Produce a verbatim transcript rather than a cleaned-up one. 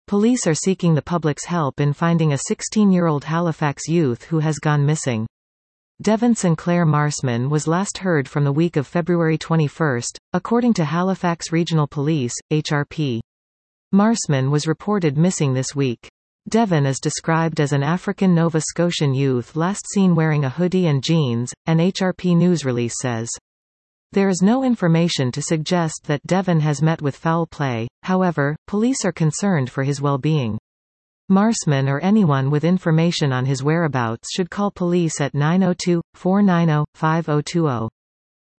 Police are seeking the public's help in finding a sixteen-year-old Halifax youth who has gone missing. Devon Sinclair Marsman was last heard from the week of February twenty-first, according to Halifax Regional Police, H R P. Marsman was reported missing this week. Devon is described as an African Nova Scotian youth last seen wearing a hoodie and jeans, an H R P news release says. There is no information to suggest that Devon has met with foul play, however, police are concerned for his well-being. Marsman or anyone with information on his whereabouts should call police at nine oh two, four nine zero, five oh two zero.